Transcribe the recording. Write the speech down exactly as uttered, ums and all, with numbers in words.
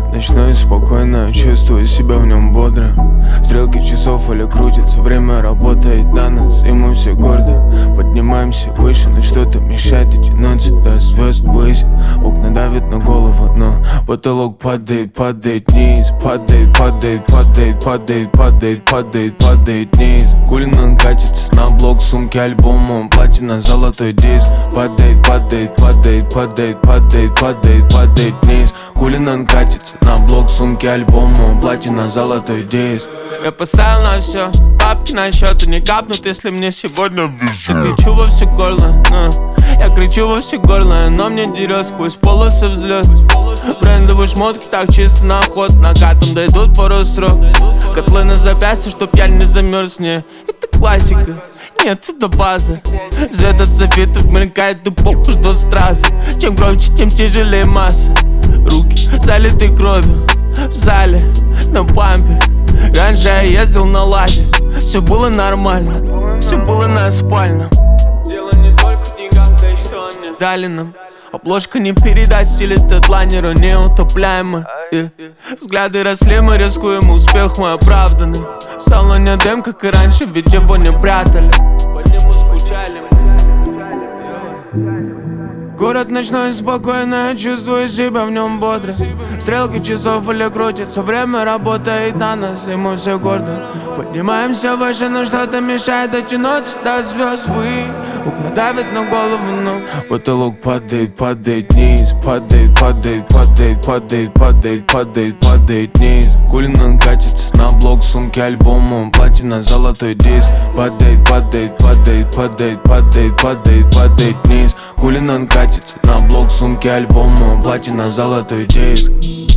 Город ночной, спокойно, чувствую себя в нем бодро. Стрелки часов или крутятся, время работает на нас, и мы все гордо поднимаемся выше, но что-то мешает дотянуться до звезд ввысь. Окна давят на голову, но потолок падает, падает вниз. Падает, падает, падает, падает, падает, падает, падает вниз. Кулин катится на блок, сумки альбомом, платина, золотой диск. Падает, падает, падает, падает, падает, падает, падает вниз. Кулин катится на блок, сумки альбомом, платина, золотой диск. Я поставил на все, бабки на счет, и не капнут, если мне сегодня я кричу во все горло, но я кричу во все горло, но мне дерет сквозь полосы взлет. Брендовые шмотки так чисто на ход, накатом дойдут пару срок. Котлы на запястье, чтоб я не замерз, не, это классика. Нет, это база. Свет от софитов мелькает, и пол ждет стразы. Чем громче, тем тяжелее масса. Руки залиты кровью в зале, на пампе. Раньше я ездил на ладе, все было нормально, все было на спальном. Дело не только в деньгах, да и что они дали нам. Обложка не передать в стиле тедлайнера, неутопляемый, yeah. Взгляды росли, мы рискуем, успех мой оправданный. В салоне дым, как и раньше, ведь его не прятали. По нему скучали мы. Город ночной, спокойно, чувствую себя в нем бодро. Стрелки часов или крутятся, время работает на нас, и мы все гордо поднимаемся выше, но что-то мешает дотянуться до звезд. Вы окна давят на голову, но потолок падает, падает вниз. Падает, падает, падает, падает, падает, падает, падает вниз. Кулин катится на блок, сумки альбомом, платина, золотой диск. Падает, падает, падает, падает, падает, падает, падает вниз. Кулин катится на блок, сумки альбомом, платина, золотой диск.